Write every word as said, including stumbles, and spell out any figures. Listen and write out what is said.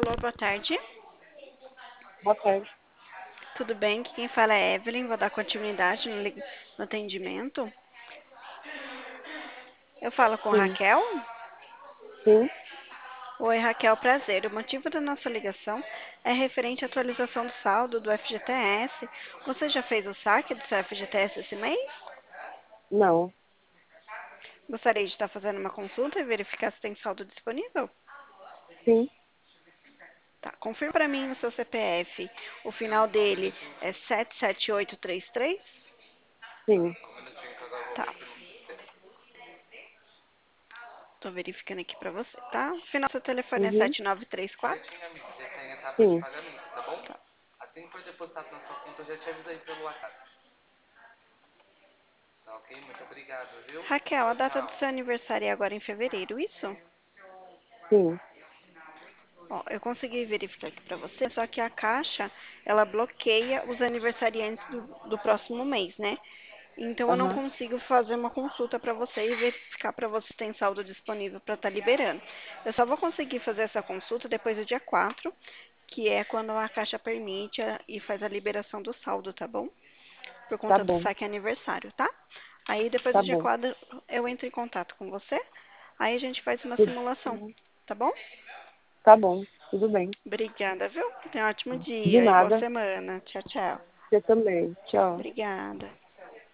Alô, boa tarde. Boa tarde. Tudo bem? Aqui quem fala é Evelyn. Vou dar continuidade no, li- no atendimento. Eu falo com Sim, Raquel. sim, Oi, Raquel, prazer. O motivo da nossa ligação é referente à atualização do saldo do F G T S. Você já fez o saque do seu F G T S esse mês? não, Gostaria de estar fazendo uma consulta e verificar se tem saldo disponível? sim, Tá, confirma para mim o seu C P F. O final dele é sete sete oito três três? sim, Tá. Tô verificando aqui pra você, tá? O final do seu telefone é uhum, sete nove três quatro? sim, Raquel, a data do seu aniversário é agora em fevereiro, isso? sim, Ó, eu consegui verificar aqui pra você, só que a Caixa, ela bloqueia os aniversariantes do, do próximo mês, né? Então eu não aham, consigo fazer uma consulta pra você e verificar pra você se tem saldo disponível pra estar liberando. Eu só vou conseguir fazer essa consulta depois do dia quatro, que é quando a Caixa permite a- e faz a liberação do saldo, tá bom? Por tá conta do bom, saque aniversário, tá? Aí depois tá do dia bom, quatro eu entro em contato com você. Aí a gente faz uma tudo, simulação, tá bom? tá bom, tudo bem. Obrigada, viu? Tenha um ótimo De dia e boa nada, semana. Tchau, tchau. você também, tchau. Obrigada.